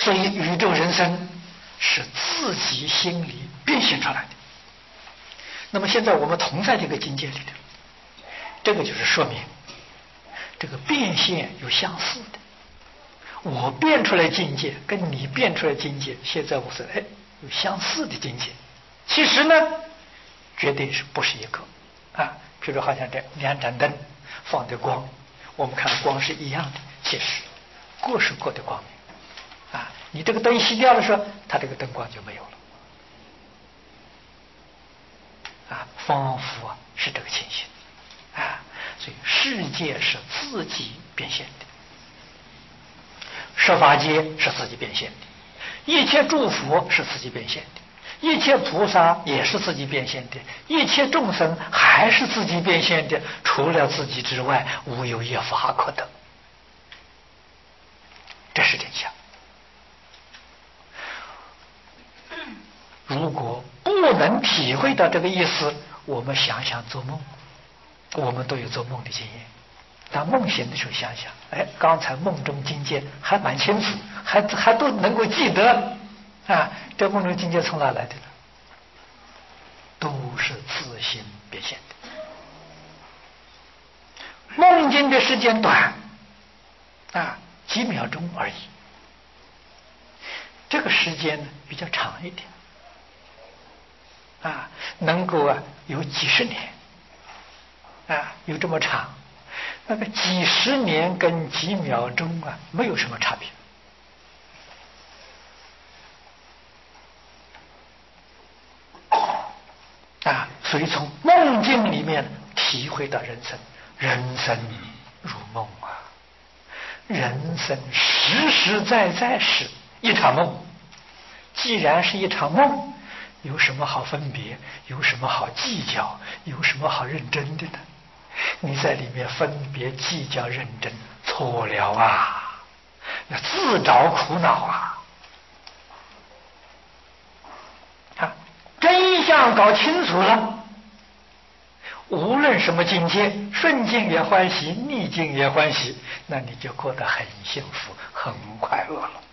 所以宇宙人生是自己心里变现出来的。那么现在我们同在这个境界里头，这个就是说明这个变现有相似的。我变出来境界跟你变出来境界，现在我说有相似的境界，其实呢绝对是不是一个啊？比如好像这两盏灯放的光，我们看光是一样的，其实各是各的光明啊。你这个灯熄掉的时候，它这个灯光就没有了啊，仿佛是这个情形啊。所以世界是自己变现的，十法界是自己变现的，一切诸佛是自己变现的，一切菩萨也是自己变现的，一切众生还是自己变现的，除了自己之外，无有一法可得。这是真相。如果不能体会到这个意思，我们想想做梦，我们都有做梦的经验。当梦醒的时候想想，刚才梦中境界还蛮清楚，还都能够记得啊，这梦中境界从哪来的呢？都是自心变现的。梦境的时间短啊，几秒钟而已，这个时间呢比较长一点啊，能够有几十年啊，有这么长。那个几十年跟几秒钟没有什么差别啊，所以从梦境里面体会到人生，人生如梦啊，人生实实在在是一场梦。既然是一场梦，有什么好分别？有什么好计较？有什么好认真的呢？你在里面分别计较认真，错了啊，那自找苦恼啊！真相搞清楚了，无论什么境界，顺境也欢喜，逆境也欢喜，那你就过得很幸福，很快乐了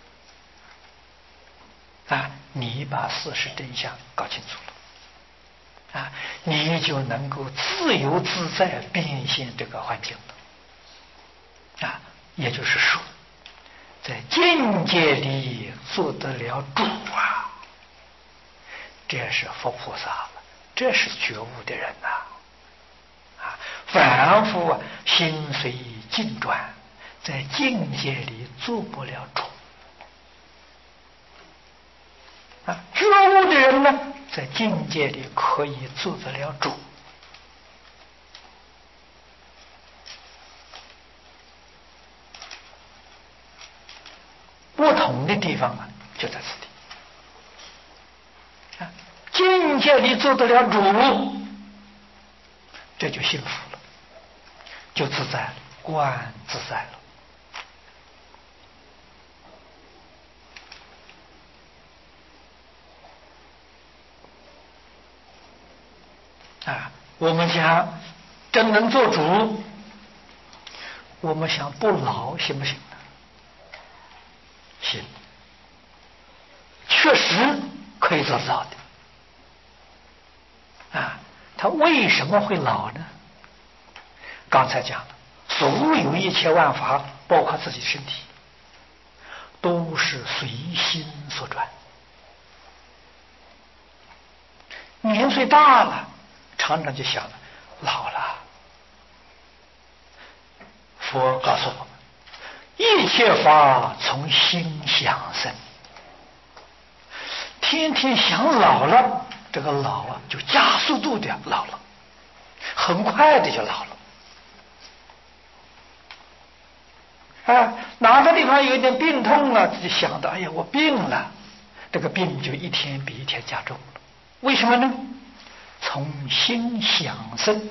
啊！你把事实真相搞清楚了啊，你就能够自由自在变现这个环境了啊！也就是说，在境界里做得了主啊，这是佛菩萨了，这是觉悟的人呐啊！凡夫心随境转，在境界里做不了主啊！觉悟的人呢，在境界里可以做得了主。不同的地方就在此地啊！境界里做得了主，这就幸福了，就自在了，观自在了啊！我们想真能做主，我们想不老行不行呢？行，确实可以做得到的啊！他为什么会老呢？刚才讲了，所有一切万法，包括自己身体，都是随心所转。年岁大了，常常就想了，老了。佛告诉我们，一切法从心想生。天天想老了，这个老就加速度的老了，很快的就老了。哪个地方有一点病痛就想到，哎呀，我病了，这个病就一天比一天加重了。为什么呢？从心想生。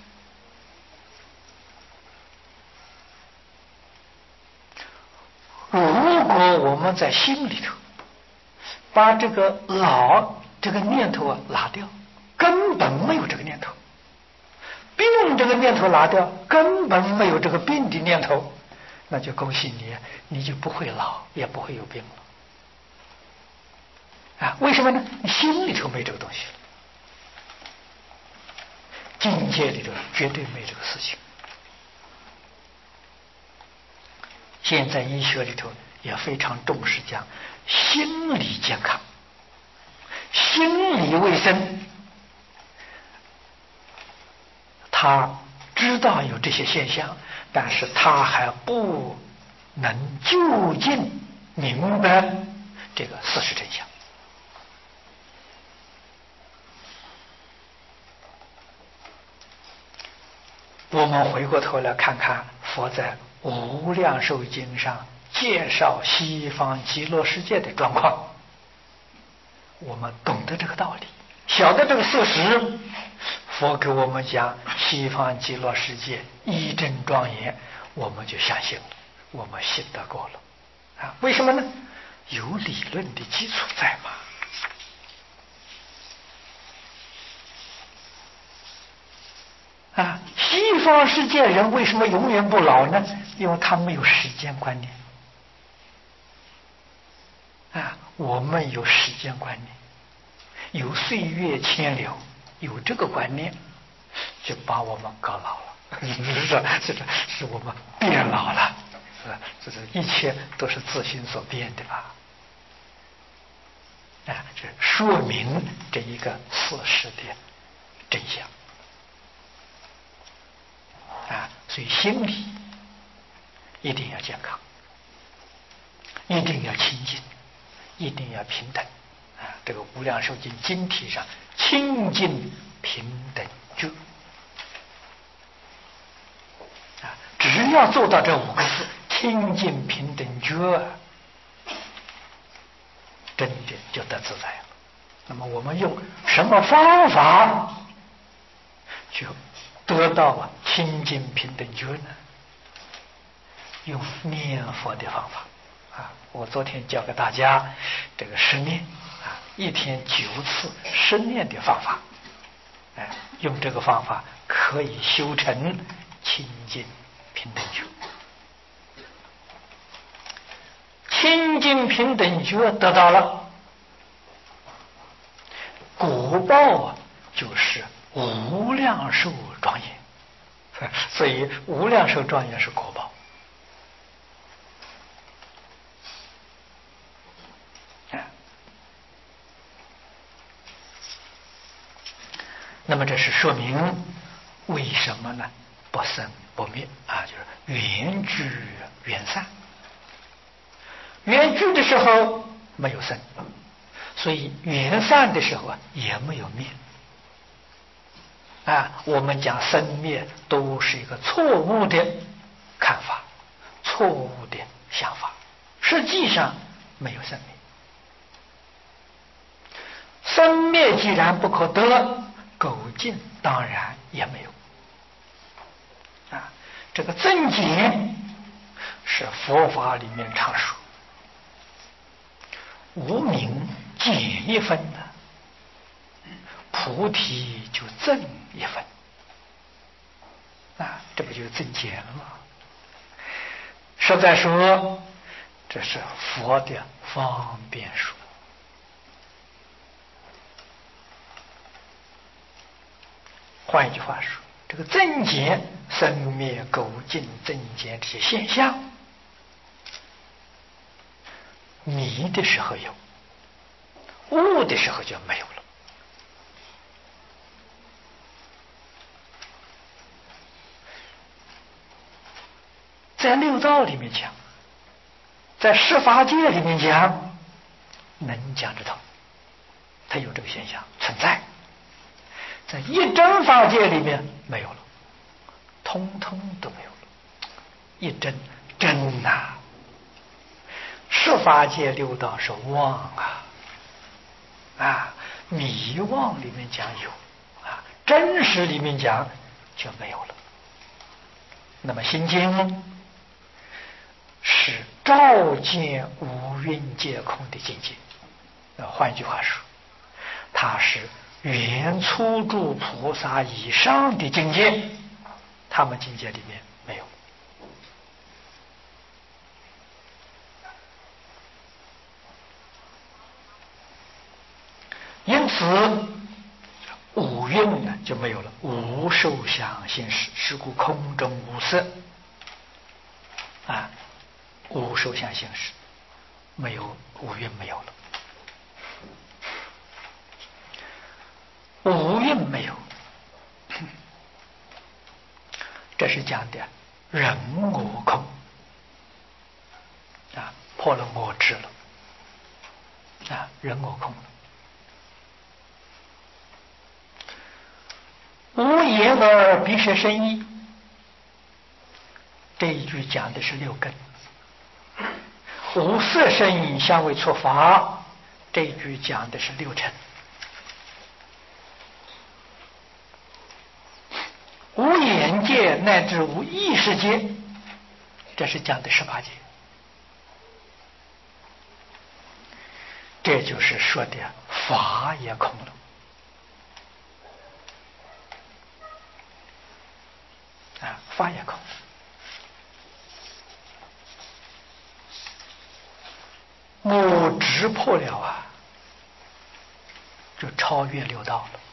如果我们在心里头把这个老这个念头拿掉，根本没有这个念头；病这个念头拿掉，根本没有这个病的念头，那就恭喜你，你就不会老，也不会有病了。 啊，为什么呢？你心里头没这个东西了，境界里头绝对没这个事情。现在医学里头也非常重视讲心理健康、心理卫生。他知道有这些现象，但是他还不能究竟明白这个事实真相。我们回过头来看看佛在《无量寿经》上介绍西方极乐世界的状况，我们懂得这个道理，晓得这个事实，佛给我们讲西方极乐世界一真庄严，我们就相信了，我们信得过了啊？为什么呢？有理论的基础在嘛。啊，西方世界人为什么永远不老呢？因为他没有时间观念。啊，我们有时间观念，有岁月迁流，有这个观念，就把我们搞老了。是我们变老了，这一切都是自心所变的吧？啊，这说明这一个事实的真相。啊，所以心理一定要健康，一定要清净，一定要平等。啊，这个《无量寿经》经题上清净平等觉。啊，只要做到这5个字，清净平等觉，真的就得自在了。那么我们用什么方法就得到清净平等觉呢？用念佛的方法啊！我昨天教给大家这个十念啊，1天9次十念的方法，哎，用这个方法可以修成清净平等觉。清净平等觉得到了，果报啊，就是无量寿庄严。所以无量寿庄严是果报。那么这是说明为什么呢？不生不灭啊，就是缘聚缘散。缘聚的时候没有生，所以缘散的时候啊也没有灭。啊，我们讲生灭都是一个错误的看法，错误的想法，实际上没有生灭。生灭既然不可得，垢净当然也没有。啊，这个增减是佛法里面常说，无明减一分呢，菩提就增一分。啊，这不就是增减了吗？实在说，这是佛的方便说。换一句话说，这个增减、生灭、垢净、增减这些现象，迷的时候有，悟的时候就没有了。在六道里面讲，在十法界里面讲，能讲得通，它有这个现象存在。在一真法界里面没有了，通通都没有了。一真真呐，十法界六道是妄啊，迷妄里面讲有啊，真实里面讲就没有了。那么心经是照见五蕴皆空的境界。换一句话说，它是圆初住菩萨以上的境界，他们境界里面没有。 死，五蕴呢就没有了，无受想行识，是故空中无色。无受想行识，没有五蕴没有了，五蕴没有，这是讲的人我空破了我执了人我空了。无眼耳鼻舌身意，这一句讲的是六根。无色声影香味触法，这一句讲的是六尘。无眼界乃至无意识界，这是讲的18界。这就是说的法也空了法也空了。我执破了就超越六道了。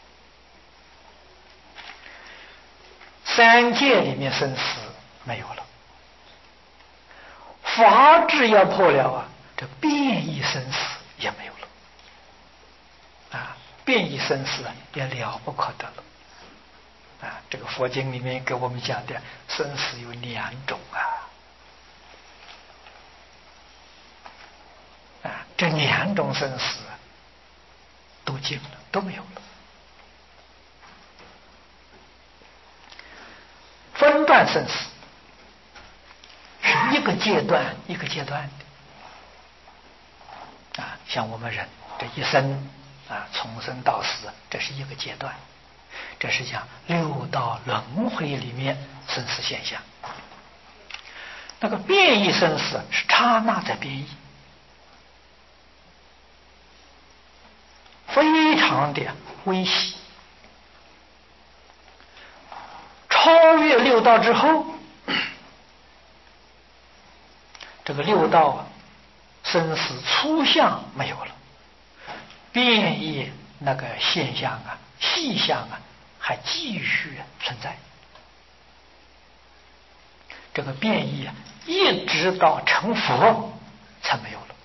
三界里面生死没有了，法智要破了这变异生死也没有了变异生死也了不可得了这个佛经里面给我们讲的生死有2种这2种生死都尽了，都没有了。分段生死是一个阶段一个阶段的像我们人这一生从生到死，这是一个阶段，这是讲六道轮回里面生死现象。那个变异生死是刹那在变异，非常的微细，超越六道之后，这个六道生死粗相没有了，变异那个现象细项还继续存在。这个变异一直到成佛才没有了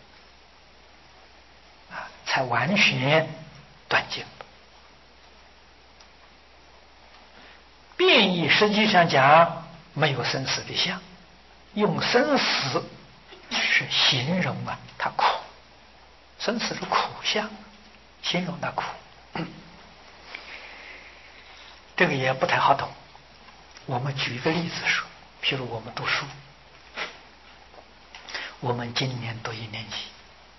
才完全断尽了。变异实际上讲没有生死的相，用生死是形容它苦，生死是苦相，形容它苦这个也不太好懂。我们举一个例子说，譬如我们读书，我们今年读1年级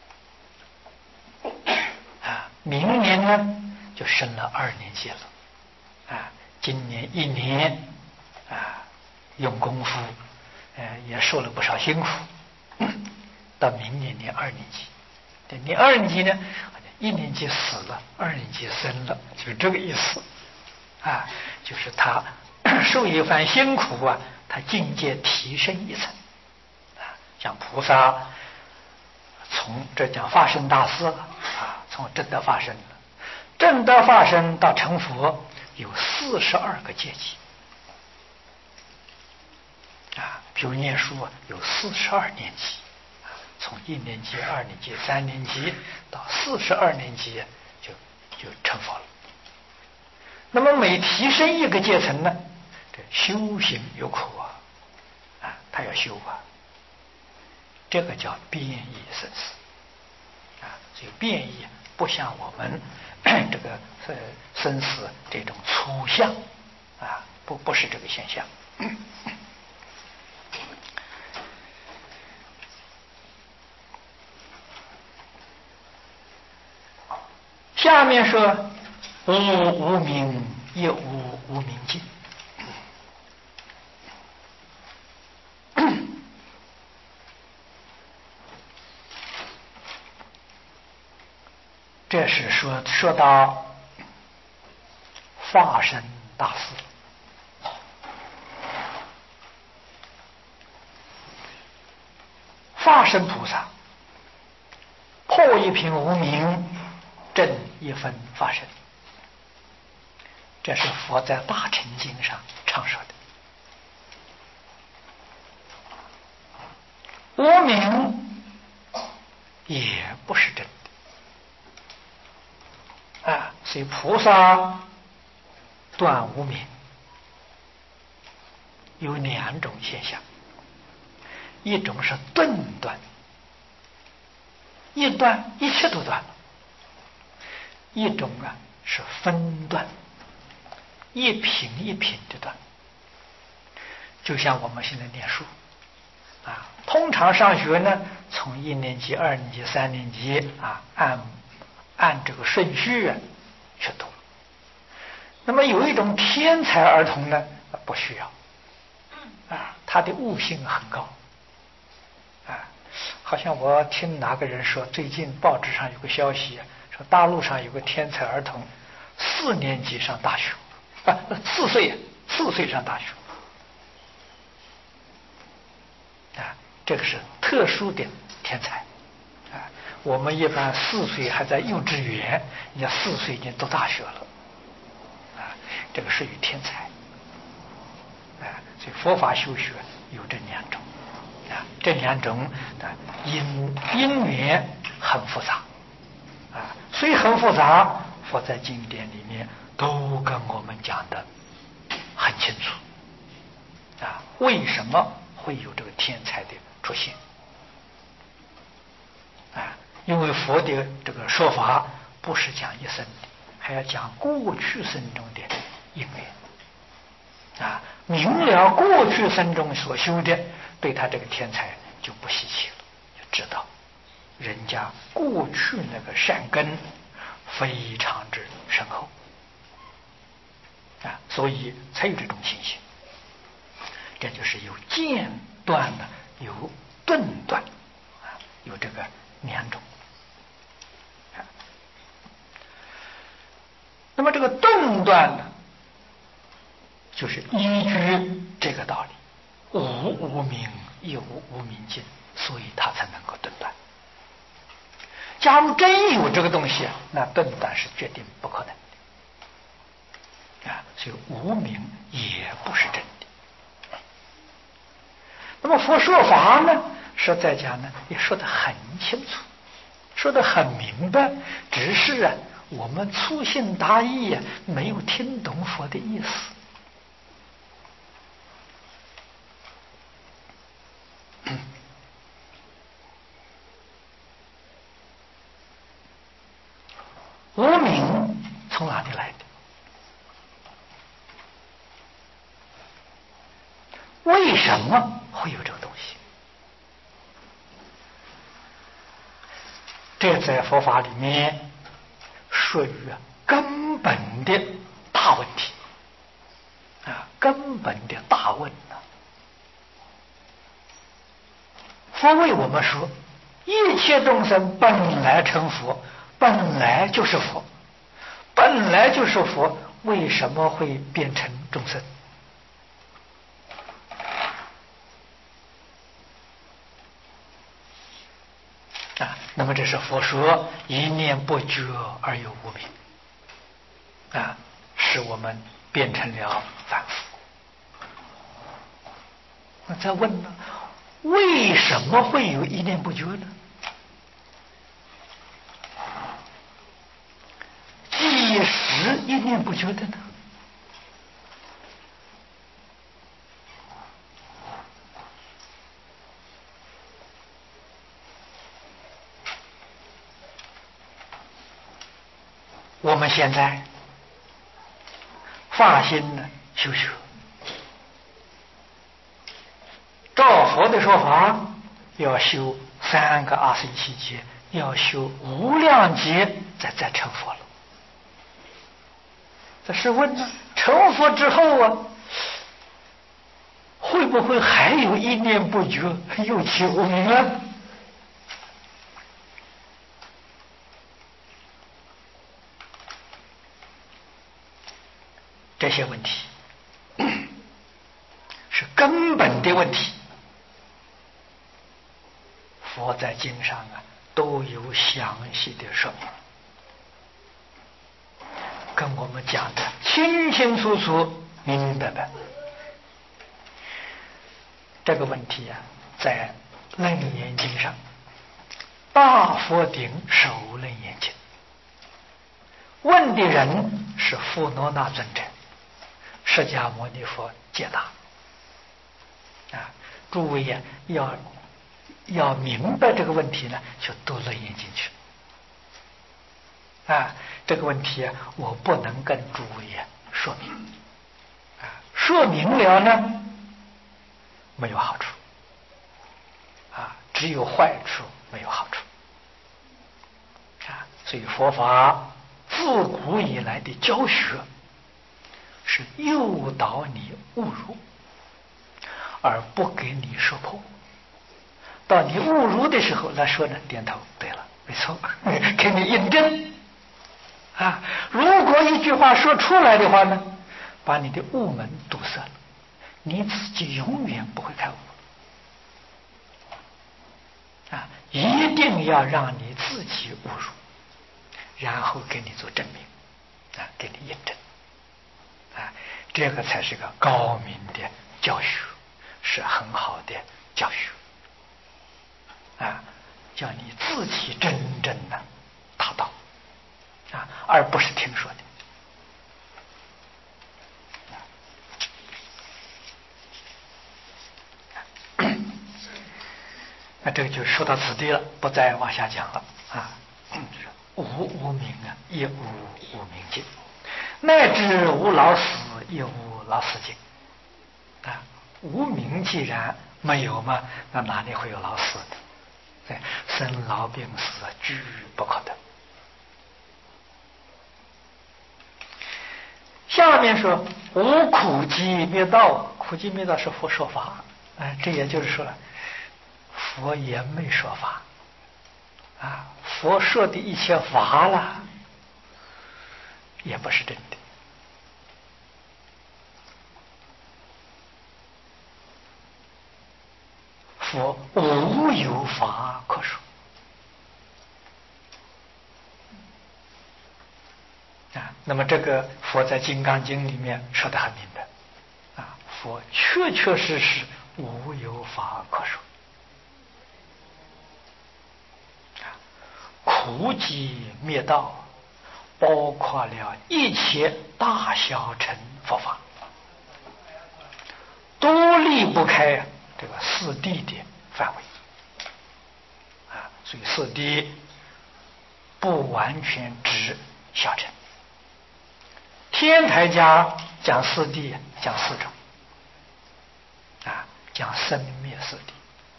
明年呢就升了2年级了今年1年用功夫也受了不少辛苦到明年念2年级，念2年级呢1年级死了2年级生了，就是这个意思就是他受一番辛苦他境界提升一层像菩萨从这讲发生大事了从正德发生了，正德发生到成佛有42个阶级比如念书有42年级从1年级、2年级、3年级到42年级就成佛了。那么每提升一个阶层呢，这修行有苦他要修这个叫变异生死所以变异不像我们这个生死这种粗相不是这个现象。下面说无无明亦无无明尽，这是说到化身大事。化身菩萨破一品无明， 正一分发生。这是佛在《大乘经》上常说的。无明也不是真的啊，所以菩萨断无明有两种现象，一种是顿断，一断一切都断；一种是分断，一品一品的断。就像我们现在念书啊，通常上学呢，从1年级、2年级、3年级啊，按这个顺序去读。那么有一种天才儿童呢，不需要啊，他的悟性很高啊。好像我听哪个人说，最近报纸上有个消息，说大陆上有个天才儿童，4年级上大学啊，4岁上大学啊，这个是特殊的天才啊。我们一般4岁还在幼稚园，人家4岁已经读大学了啊，这个属于天才啊。所以佛法修学有这两种啊，这两种的因缘很复杂啊，所以很复杂，佛在经典里面都跟我们讲的很清楚啊，为什么会有这个天才的出现啊？因为佛的这个说法不是讲一生的，还要讲过去生中的因缘啊，明了过去生中所修的，对他这个天才就不稀奇了，就知道人家过去那个善根非常之深厚啊，所以才有这种情形。这就是有间断的，有顿断啊，有这个两种。那么这个顿断呢，就是依据这个道理，无明亦无无明尽，所以它才能够顿断。假如真有这个东西，那顿断是决定不可能的啊，所以无明也不是真的。那么佛说法呢，实在讲呢，也说得很清楚，说得很明白，只是我们粗心大意没有听懂佛的意思。无明从哪里来的？为什么会有这个东西？这在佛法里面属于根本的大问题啊，根本的大问啊。佛为我们说，一切众生本来成佛，本来就是佛，本来就是佛，为什么会变成众生？啊，那么这是佛说一念不觉而有无明啊，使我们变成了凡夫。那再问呢，为什么会有一念不觉呢？几时一念不觉的呢？我们现在发心呢修学，照佛的说法，要修3个阿僧祇劫，要修无量劫，再成佛了。这是问呢，成佛之后会不会还有一念不觉，又起无明呢？这些问题是根本的问题，佛在经上都有详细的说明跟我们讲的清清楚楚、明明白白。这个问题在《楞严经》上，大佛顶首楞严经，问的人是富罗那尊者，释迦牟尼佛解答。诸位要明白这个问题呢，就读楞严经去。这个问题我不能跟诸位说明，说明了呢没有好处，只有坏处没有好处。所以佛法自古以来的教学是诱导你误入，而不给你说破。到你误入的时候来说呢，点头，对了，没错，给你印证。如果一句话说出来的话呢，把你的悟门堵塞了，你自己永远不会开悟。一定要让你自己悟入，然后给你做证明，给你印证。这个才是个高明的教学，是很好的教学。叫你自己真正的达到，而不是听说的。那这个就说到此地了，不再往下讲了。无明亦无无明尽，乃至无老死亦无老死尽。无明既然没有嘛，那哪里会有老死呢？生老病死俱不可得。下面说无苦集灭道，苦集灭道是佛说法。这也就是说了，佛也没说法。佛说的一切法了，也不是真的。佛无有法可说。那么这个佛在《金刚经》里面说得很明白。佛确确实实无有法可说。苦集灭道，包括了一切大小乘佛法，都离不开这个四谛的范围。所以四谛不完全指小乘。天台家讲四谛，讲四种，讲生灭四谛，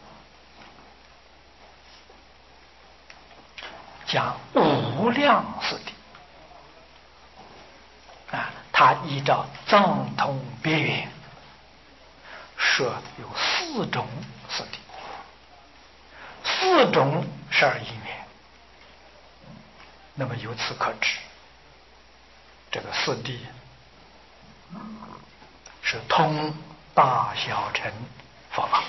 讲无量四谛。他依照藏通别圆说有四种四谛，四种12因缘。那么由此可知，这个四谛是通大小乘佛法。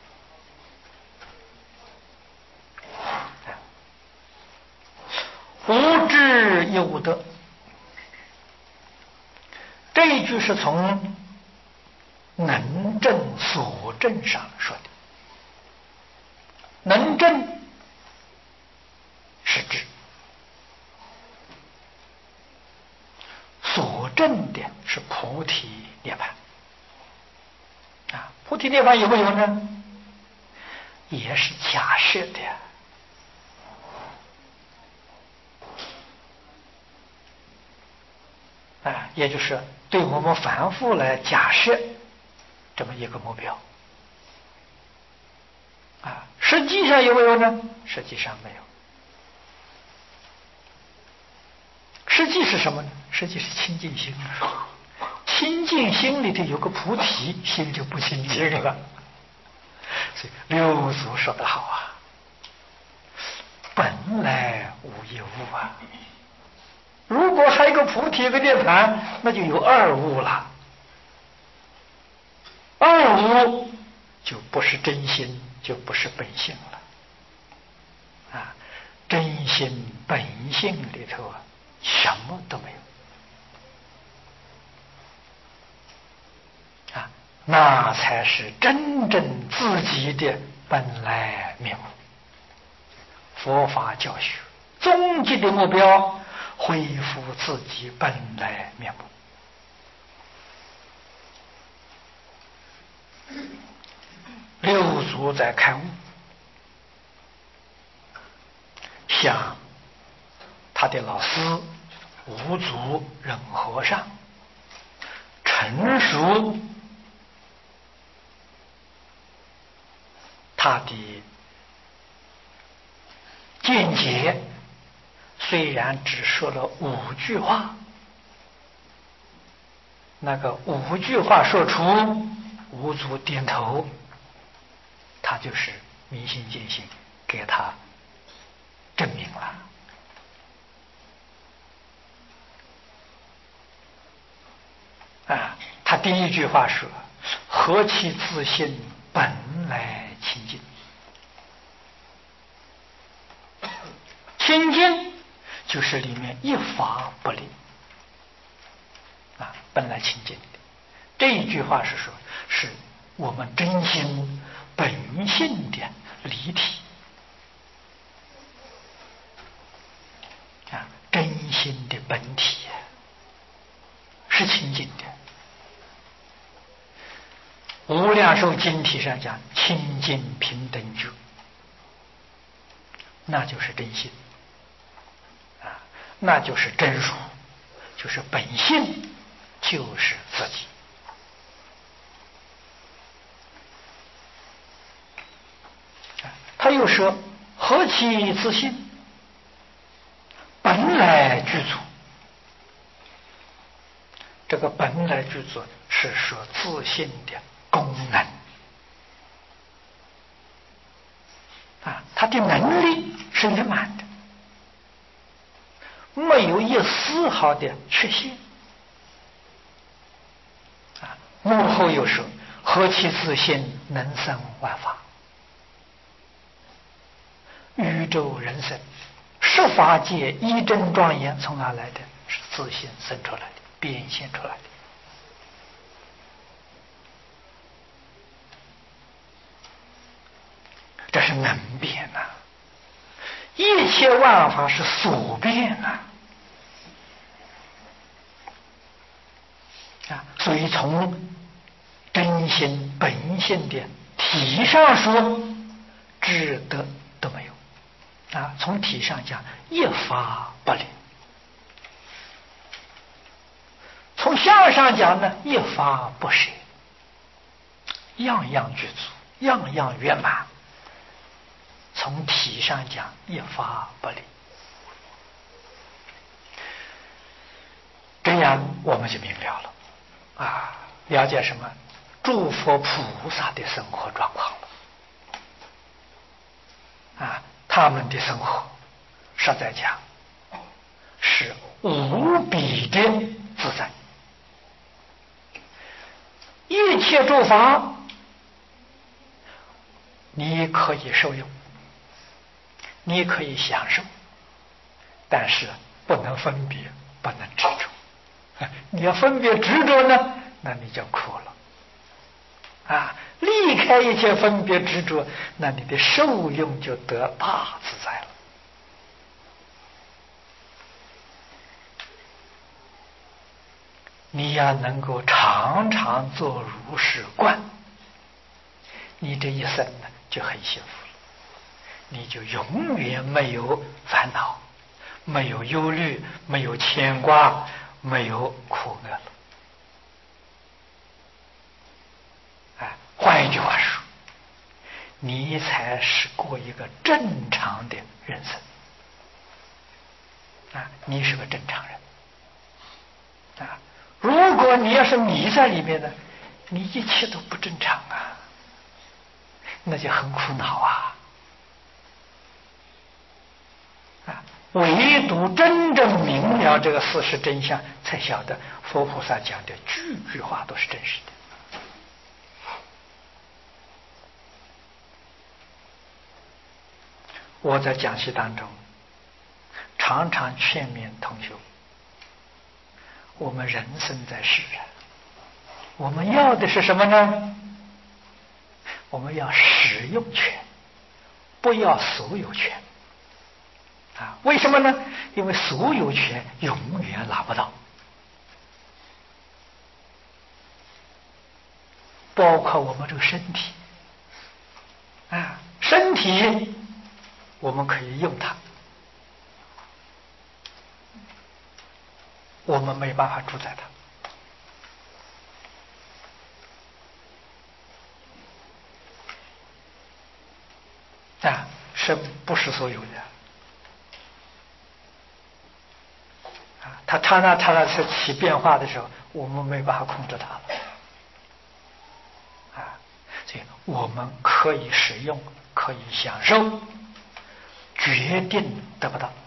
无智亦无得，这一句是从能证所证上说的。能证是智，所证的是菩提涅槃。菩提涅槃有没有呢？也是假设的。也就是对我们凡夫来假设这么一个目标。实际上有没有呢？实际上没有。实际是什么呢？实际是清净心。清净心里头有个菩提，心就不清净了。所以六祖说得好本来无一物如果还有个菩提，有个涅槃，那就有二物了。二物就不是真心，就不是本性了。真心本性里头什么都没有。 那才是真正自己的本来面目。佛法教学终极的目标，恢复自己本来面目。六祖在开悟，向他的老师五祖忍和尚陈述他的见解，虽然只说了5句话，那个5句话说出，五祖点头，他就是明心见性，给他证明了。他第1句话说：“何其自性，本来清净。”清净就是里面一法不离本来清净的。这1句话是说，是我们真心本性的离体真心的本体是清净的。无量寿经体上讲清净平等觉，那就是真心那就是真如，就是本性，就是自己。他又说：“何其自性，本来具足。”这个本来具足是说自性的功能他的能力是圆满的，没有一丝毫的缺陷幕后又说：“何其自性，能生万法。”宇宙人生十法界一真庄严从哪来的？是自性生出来的，变现出来的。这是能变一切万法是所变所以从真心本性的体上说，智德都没有从体上讲一法不离，从相上讲呢一法不舍，样样具足，样样圆满。从体上讲一法不离，这样我们就明了了了解什么？诸佛菩萨的生活状况了他们的生活实在讲是无比的自在，一切诸法你可以受用，你可以享受，但是不能分别，不能执着你要分别执着呢，那你就苦了离开一切分别执着，那你的受用就得大自在了。你要能够常常做如是观，你这一生呢就很幸福了，你就永远没有烦恼，没有忧虑，没有牵挂，没有苦厄了。换一句话说，你才是过一个正常的人生你是个正常人如果你要是迷在里面呢，你一切都不正常那就很苦恼唯独真正明了这个事实真相，才晓得佛菩萨讲的句句话都是真实的。我在讲习当中常常劝勉同学，我们人生在世我们要的是什么呢？我们要使用权，不要所有权。啊，为什么呢？因为所有权永远拿不到，包括我们这个身体。啊，身体我们可以用它，我们没办法主宰它。啊，身不是所有的。啊，它刹那是起变化的时候，我们没办法控制它了。啊，所以我们可以使用，可以享受，决定得不到。